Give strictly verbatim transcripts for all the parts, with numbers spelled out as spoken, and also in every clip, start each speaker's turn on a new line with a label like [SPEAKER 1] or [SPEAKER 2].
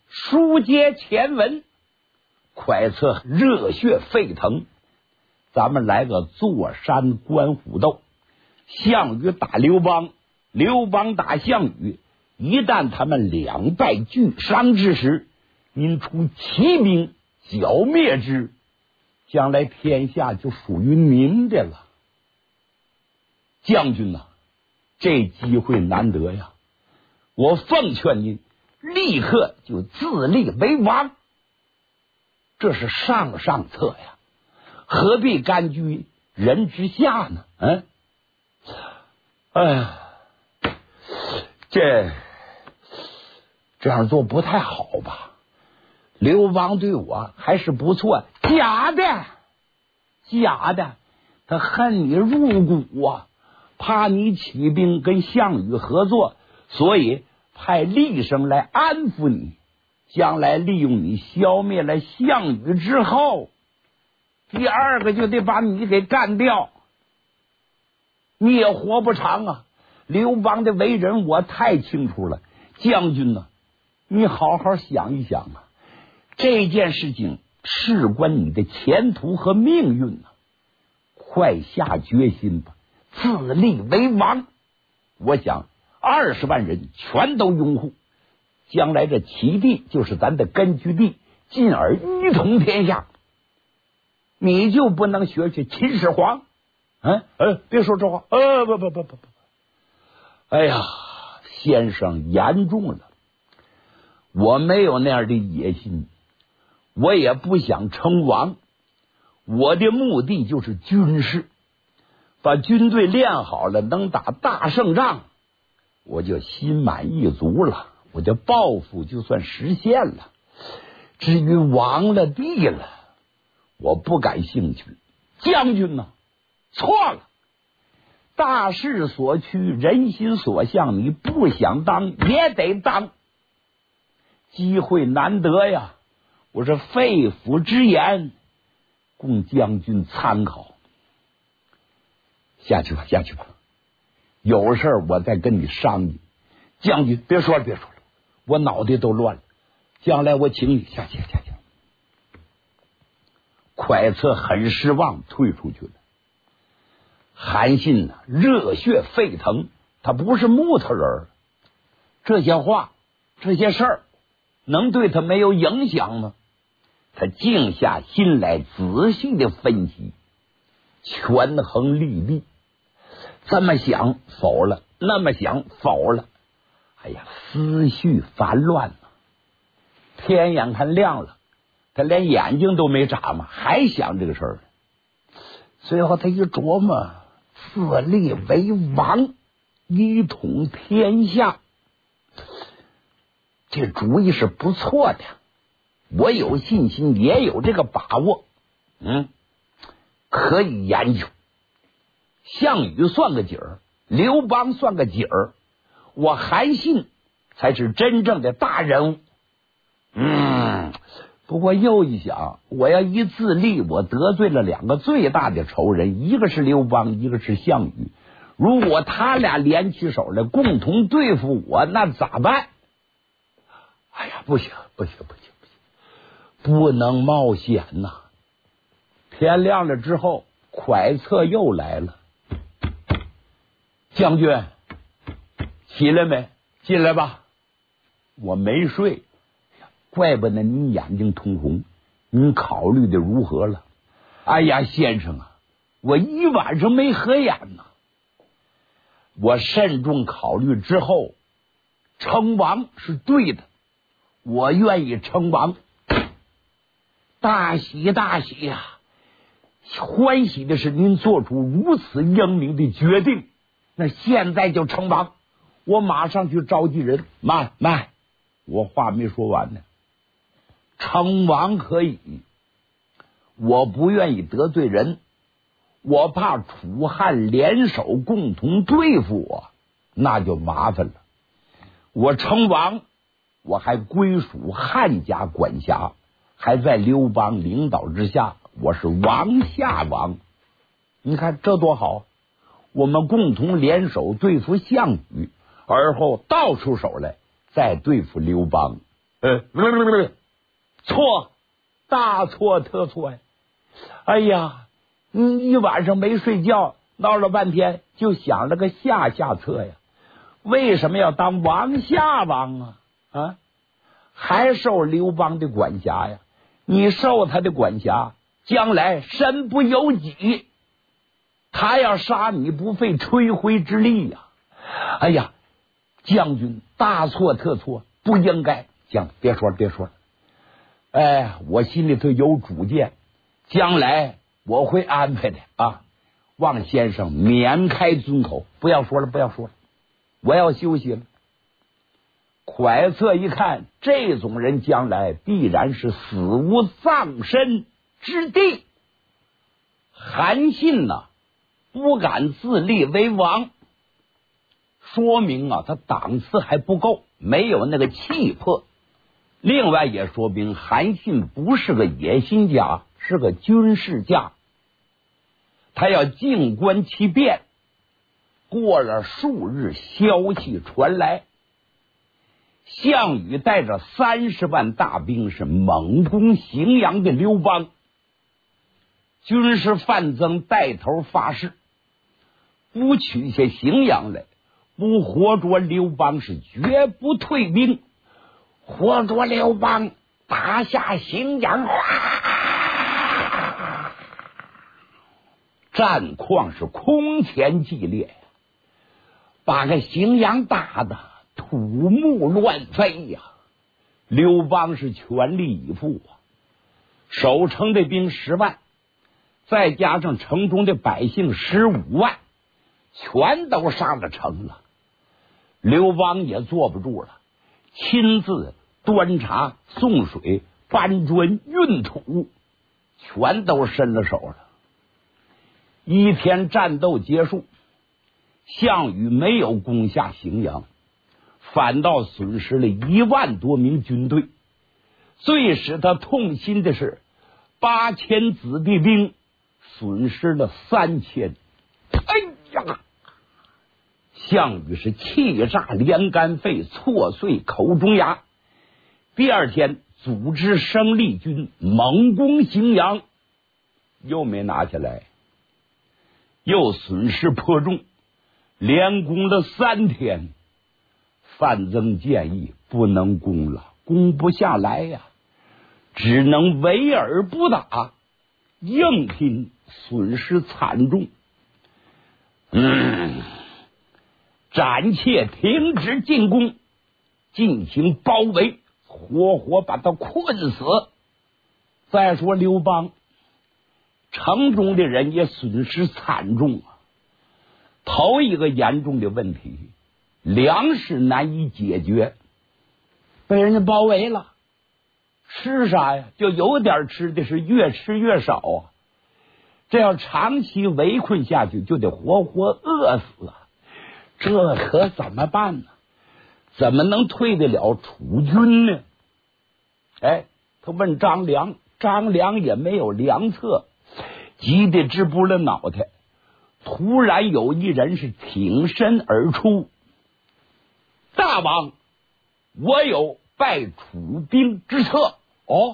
[SPEAKER 1] 书接前文，蒯策热血沸腾，咱们来个坐山观虎斗。项羽打刘邦，刘邦打项羽，一旦他们两败俱伤之时，您出奇兵剿灭之，将来天下就属于您的了。将军呐、啊，这机会难得呀！我奉劝您立刻就自立为王，这是上上策呀，何必甘居人之下呢？嗯，哎呀，这这样做不太好吧？刘邦对我还是不错，假的，假的，他恨你入骨啊，怕你起兵跟项羽合作，所以派厉声来安抚你，将来利用你消灭了项羽之后，第二个就得把你给干掉，你也活不长啊！刘邦的为人我太清楚了，将军呢、啊，你好好想一想啊，这件事情事关你的前途和命运呢、啊，快下决心吧，自立为王！我想二十万人全都拥护，将来这齐地就是咱的根据地，进而一统天下。你就不能学学秦始皇？嗯呃，别说这话，呃，不不不不不，哎呀，先生言重了，我没有那样的野心，我也不想称王，我的目的就是军事，把军队练好了，能打大胜仗，我就心满意足了，我的抱负就算实现了。至于王了地了，我不感兴趣。将军呢、啊，错了，大势所趋，人心所向，你不想当也得当，机会难得呀！我这肺腑之言，供将军参考。下去吧，下去吧，有事儿我再跟你商议。将军，别说了，别说了，我脑袋都乱了。将来我请你下去，下去。蒯策很失望，退出去了。韩信呢、啊，热血沸腾，他不是木头人，这些话，这些事儿，能对他没有影响吗？他静下心来，仔细的分析，权衡利弊，这么想否了，那么想否了，哎呀，思绪烦乱了。天眼看亮了，他连眼睛都没眨嘛，还想这个事儿。最后他一琢磨，自立为王，一统天下，这主意是不错的，我有信心，也有这个把握，嗯，可以研究。项羽算个底儿，刘邦算个底儿，我韩信才是真正的大人物。嗯，不过又一想，我要一自立，我得罪了两个最大的仇人，一个是刘邦，一个是项羽。如果他俩联起手来，共同对付我，那咋办？哎呀，不行，不行，不行，不行，不能冒险呐、啊！天亮了之后，蒯策又来了。将军，起来没？进来吧。我没睡。怪不得你眼睛通红，你考虑的如何了？哎呀，先生啊，我一晚上没合眼呐。我慎重考虑之后，称王是对的，我愿意称王。大喜大喜呀、啊！欢喜的是您做出如此英明的决定，那现在就称王，我马上去召集人。慢慢，我话没说完呢。称王可以，我不愿意得罪人，我怕楚汉联手共同对付我，那就麻烦了。我称王，我还归属汉家管辖，还在刘邦领导之下，我是王下王。你看这多好，我们共同联手对付项羽，而后倒出手来再对付刘邦， 呃，不不不不，错，大错特错呀！哎呀，你一晚上没睡觉，闹了半天，就想了个下下策呀。为什么要当王下王啊？啊，还受刘邦的管辖呀？你受他的管辖，将来身不由己，他要杀你不费吹灰之力呀！哎呀，将军大错特错，不应该。将别说了，别说了。哎，我心里头有主见，将来我会安排的啊。望先生免开尊口，不要说了，不要说了，我要休息了。蒯策一看，这种人将来必然是死无葬身之地。韩信呢，不敢自立为王，说明啊，他档次还不够，没有那个气魄。另外也说明韩信不是个野心家，是个军事家。他要静观其变。过了数日，消息传来，项羽带着三十万大兵是猛攻荥阳的刘邦。军师范增带头发誓，不取下荥阳来，不活捉刘邦是绝不退兵。活捉刘邦，打下荥阳，战况是空前激烈，把个荥阳打的土木乱飞呀！刘邦是全力以赴啊，守城的兵十万，再加上城中的百姓十五万，全都上了城了。刘邦也坐不住了，亲自端茶送水，搬砖运土，全都伸了手了。一天战斗结束，项羽没有攻下荥阳，反倒损失了一万多名军队。最使他痛心的是，八千子弟兵损失了三千。哎呀！项羽是气炸连肝肺，挫碎口中牙。第二天组织生力军猛攻荥阳，又没拿下来，又损失颇重，连攻了三天。范增建议不能攻了，攻不下来呀，只能围而不打，硬拼，损失惨重。嗯，暂且停止进攻，进行包围，活活把他困死。再说刘邦，城中的人也损失惨重啊。头一个严重的问题，粮食难以解决，被人家包围了，吃啥呀？就有点吃的是越吃越少啊。这要长期围困下去，就得活活饿死啊！这可怎么办呢？怎么能退得了楚军呢？哎，他问张良，张良也没有良策，急得直拨了脑袋。突然有一人是挺身而出：“大王，我有败楚兵之策。”哦，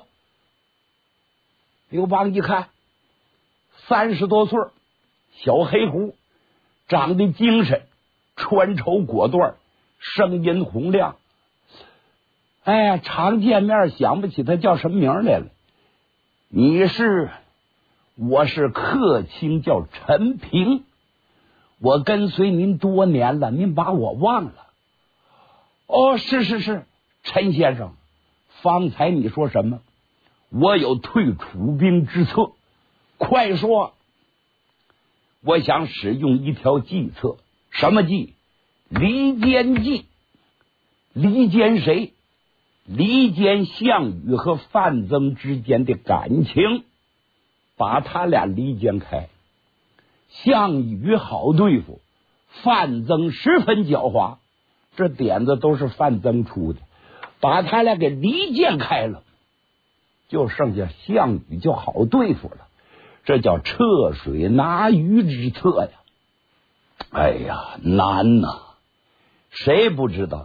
[SPEAKER 1] 刘邦一看，三十多岁，小黑胡，长得精神，穿绸果缎，声音洪亮。哎呀，常见面想不起他叫什么名来了。你是？我是客卿，叫陈平，我跟随您多年了，您把我忘了。哦，是是是，陈先生，方才你说什么？我有退楚兵之策，快说。我想使用一条计策。什么计？离间计。离间谁？离间项羽和范增之间的感情，把他俩离间开。项羽好对付，范增十分狡猾，这点子都是范增出的，把他俩给离间开了，就剩下项羽就好对付了。这叫掣水拿鱼之策呀！哎呀，难呐！谁不知道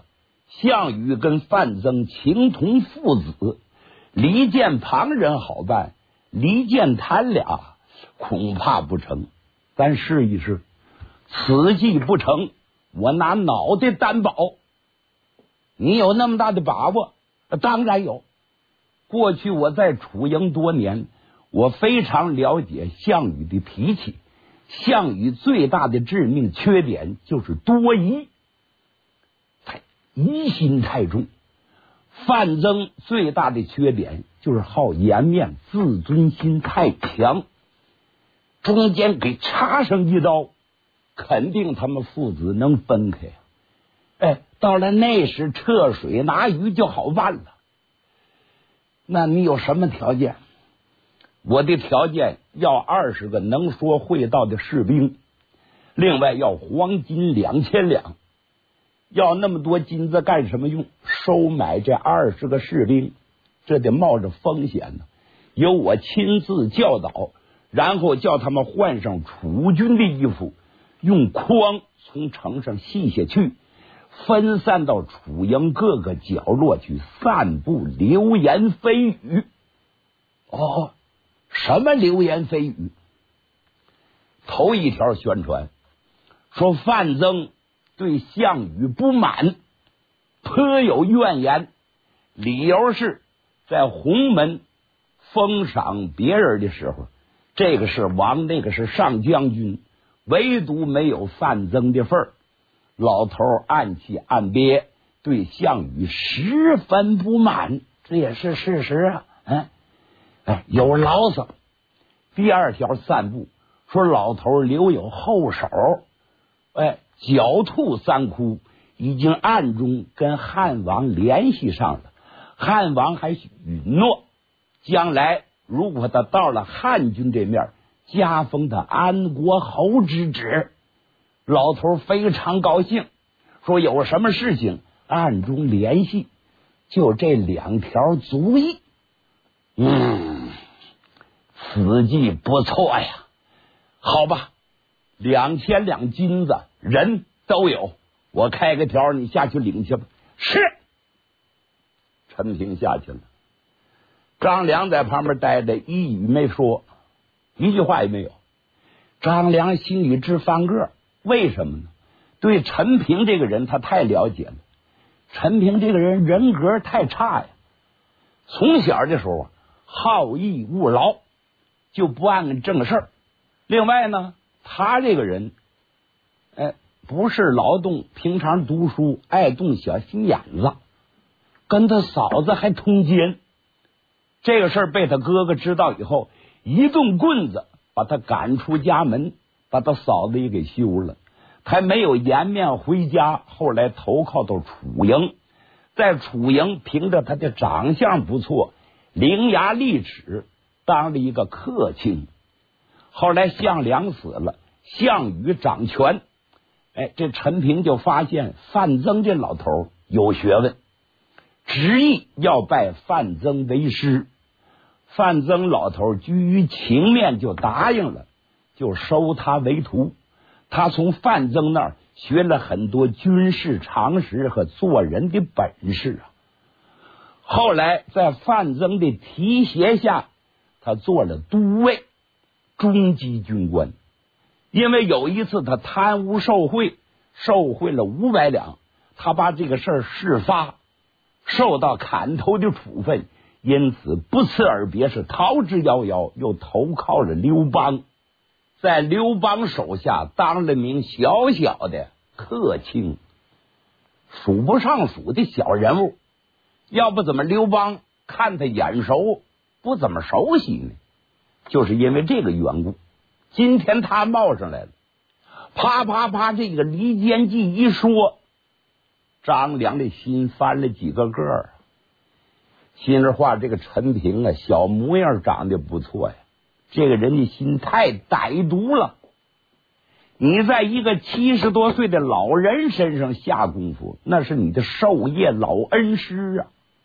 [SPEAKER 1] 项羽跟范增情同父子，离间旁人好办，离间他俩恐怕不成。咱试一试，此计不成，我拿脑袋担保。你有那么大的把握？当然有。过去我在楚营多年，我非常了解项羽的脾气。项羽最大的致命缺点就是多疑，太疑心太重。范增最大的缺点就是好颜面，自尊心太强。中间给插上一刀，肯定他们父子能分开。哎，到了那时撤水拿鱼就好办了。那你有什么条件？我的条件要二十个能说会道的士兵，另外要黄金两千两。要那么多金子干什么用？收买这二十个士兵，这得冒着风险呢。由我亲自教导，然后叫他们换上楚军的衣服，用筐从城上系下去，分散到楚营各个角落去散布流言蜚语。哦，什么流言蜚语？头一条宣传说范增对项羽不满，颇有怨言，理由是在鸿门封赏别人的时候，这个是王，那个是上将军，唯独没有范增的份儿。老头暗气暗憋，对项羽十分不满，这也是事实啊。嗯，哎，有牢骚。第二条散布说老头留有后手，哎，狡兔三窟，已经暗中跟汉王联系上了。汉王还允诺，将来如果他到了汉军这面，加封他安国侯之职。老头非常高兴，说有什么事情暗中联系，就这两条足矣。嗯，此计不错呀。好吧，两千两金子人都有，我开个条，你下去领去吧。是。陈平下去了，张良在旁边待着，一语没说，一句话也没有。张良心里直翻个，为什么呢？对陈平这个人他太了解了。陈平这个人人格太差呀，从小的时候啊，好逸恶劳，就不按正事儿。另外呢，他这个人哎，不是劳动，平常读书爱动小心眼子，跟他嫂子还通奸。这个事儿被他哥哥知道以后，一顿棍子把他赶出家门，把他嫂子也给休了。还没有颜面回家，后来投靠到楚营，在楚营凭着他的长相不错，伶牙俐齿，当了一个客卿。后来项梁死了，项羽掌权，哎，这陈平就发现范增这老头有学问，执意要拜范增为师。范增老头居于情面就答应了，就收他为徒。他从范增那儿学了很多军事常识和做人的本事啊。后来在范增的提携下，他做了都尉，中级军官。因为有一次他贪污受贿，受贿了五百两，他把这个事儿事发，受到砍头的处分，因此不辞而别，是逃之夭夭，又投靠了刘邦。在刘邦手下当了名小小的客卿，数不上数的小人物。要不怎么刘邦看他眼熟，不怎么熟悉呢？就是因为这个缘故。今天他冒上来了，啪啪啪，这个离间计一说，张良的心翻了几个个儿。心里话，这个陈平啊，小模样长得不错呀，这个人的心太歹毒了。你在一个七十多岁的老人身上下功夫，那是你的授业老恩师啊。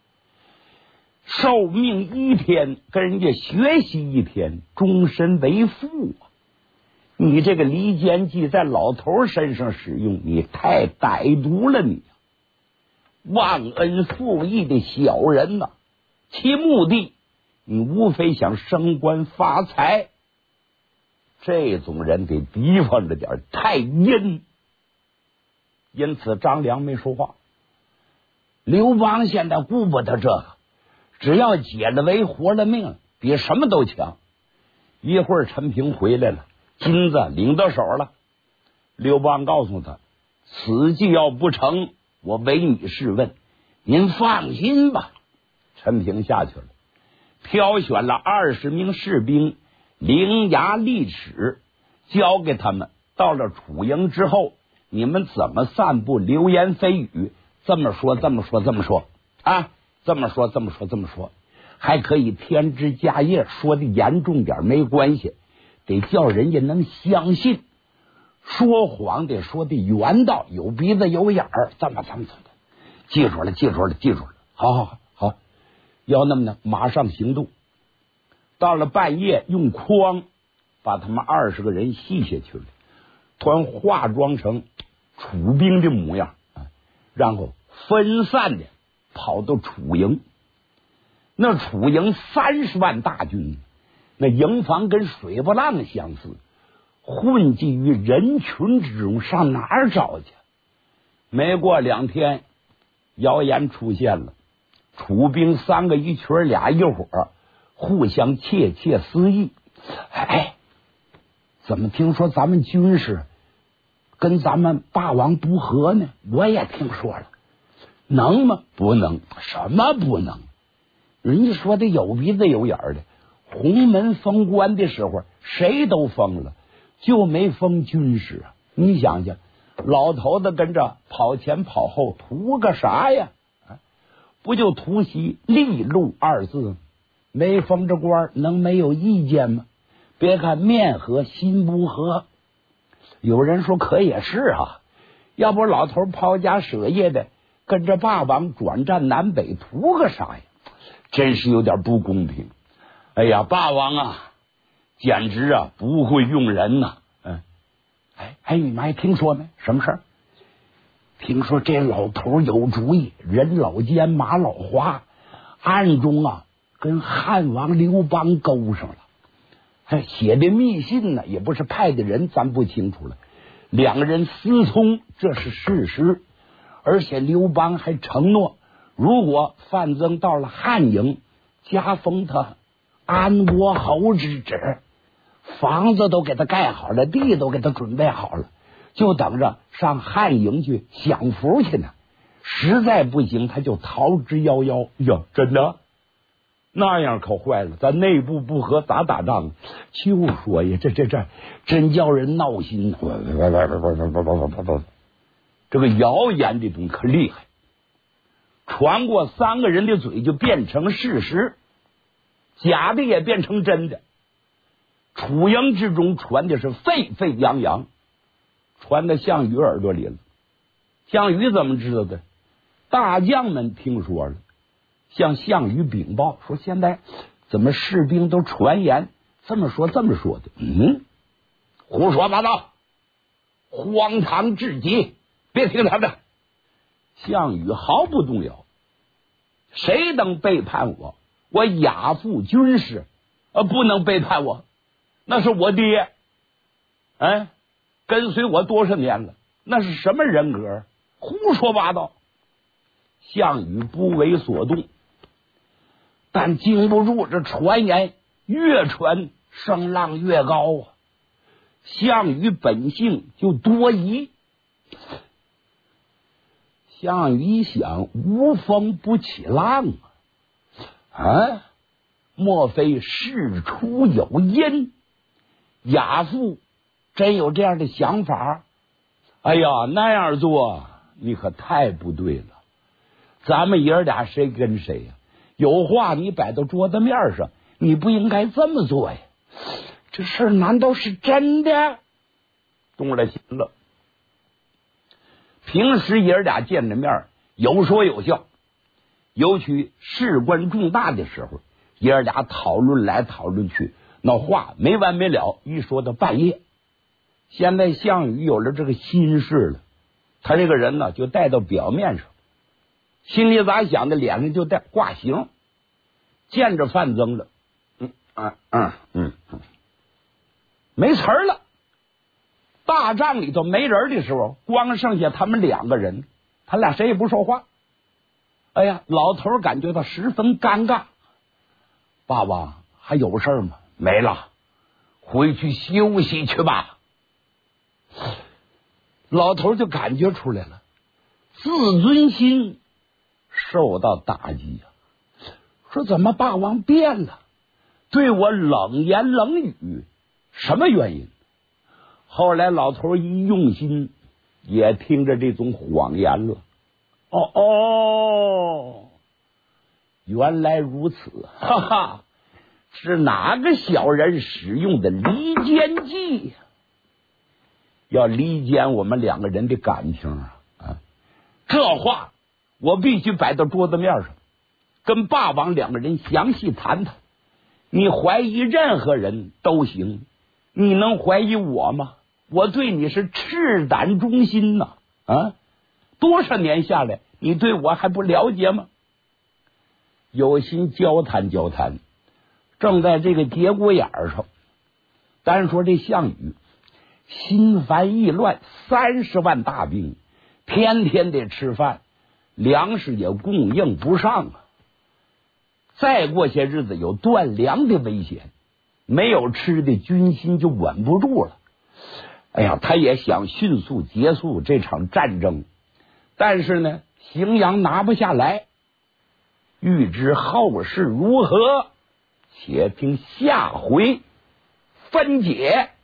[SPEAKER 1] 受命一天，跟人家学习一天，终身为父啊。你这个离间计在老头身上使用，你太歹毒了你。 忘恩负义的小人呐、啊，其目的你无非想升官发财，这种人得提防着点，太阴。因此张良没说话。刘邦现在顾不得这个，只要解了围活了命，比什么都强。一会儿陈平回来了，金子领到手了。刘邦告诉他，此计要不成，我唯你是问，您放心吧。陈平下去了，挑选了二十名士兵，伶牙俐齿，交给他们。到了楚营之后，你们怎么散布流言蜚语？这么说，这么说，这么说啊，这么说，这么说，这么说，还可以添枝加叶，说的严重点没关系，得叫人家能相信。说谎得说的圆道，有鼻子有眼儿，这么这么怎么？记住了，记住了，记住了。好好好好，要那么呢，马上行动。到了半夜，用筐把他们二十个人系下去了，团化妆成楚兵的模样，然后分散的跑到楚营。那楚营三十万大军，那营房跟水波浪相似，混迹于人群之中，上哪儿找去？没过两天，谣言出现了，楚兵三个一群俩一伙，互相窃窃私议。哎，怎么听说咱们军事跟咱们霸王不和呢？我也听说了，能吗？不能。什么不能？人家说的有鼻子有眼的，鸿门封官的时候谁都封了，就没封军师啊！你想想，老头子跟着跑前跑后，图个啥呀？不就图袭利禄二字吗？没封这官能没有意见吗？别看面和心不和。有人说可也是啊，要不老头抛家舍业的跟着霸王转战南北，图个啥呀？真是有点不公平。哎呀，霸王啊，简直啊不会用人呐、啊！嗯，哎哎，你们还听说没？什么事儿？听说这老头有主意，人老奸马老花，暗中啊跟汉王刘邦勾上了。还写的密信呢，也不是派的人，咱不清楚了。两个人私通，这是事实。而且刘邦还承诺，如果范增到了汉营，加封他安国侯之职，房子都给他盖好了，地都给他准备好了，就等着上汉营去享福去呢。实在不行，他就逃之夭夭。呀，真的？那样可坏了，咱内部不和咋打仗？就说呀，这这这真叫人闹心呢。这个谣言的东西可厉害，传过三个人的嘴就变成事实，假的也变成真的。楚营之中传的是沸沸扬扬，传到项羽耳朵里了。项羽怎么知道的？大将们听说了，向项羽禀报说，现在怎么士兵都传言这么说这么说的？嗯，胡说八道，荒唐至极，别听他的。项羽毫不动摇，谁能背叛我？我亚父军师，呃，不能背叛我，那是我爹，哎，跟随我多少年了，那是什么人格？胡说八道。项羽不为所动，但经不住这传言越传声浪越高啊。项羽本性就多疑，项羽一想，无风不起浪啊！啊，莫非事出有因？亚父真有这样的想法？哎呀，那样做你可太不对了。咱们爷儿俩谁跟谁呀、啊？有话你摆到桌子面上，你不应该这么做呀！这事难道是真的？动了心了。平时爷儿俩见着面有说有笑，尤其事关重大的时候，爷儿俩讨论来讨论去，那话没完没了，一说到半夜。现在项羽有了这个心事了，他这个人呢就带到表面上。 心里咋想的，脸上就带挂形。见着范增了，嗯嗯嗯嗯嗯，没词儿了。大帐里头没人的时候，光剩下他们两个人，他俩谁也不说话。哎呀，老头感觉到十分尴尬。爸爸还有事吗？没了，回去休息去吧。老头就感觉出来了，自尊心受到打击呀、啊。说怎么霸王变了，对我冷言冷语，什么原因？后来老头一用心，也听着这种谎言了。哦哦，原来如此，哈哈，是哪个小人使用的离间计？要离间我们两个人的感情啊！啊，这话我必须摆到桌子面上，跟霸王两个人详细谈谈。你怀疑任何人都行，你能怀疑我吗？我对你是赤胆忠心呐！啊，多少年下来，你对我还不了解吗？有心交谈交谈，正在这个节骨眼上。单说这项羽心烦意乱，三十万大兵，天天得吃饭，粮食也供应不上啊。再过些日子有断粮的危险，没有吃的，军心就稳不住了。哎呀，他也想迅速结束这场战争，但是呢，荥阳拿不下来。欲知后事如何，且听下回分解。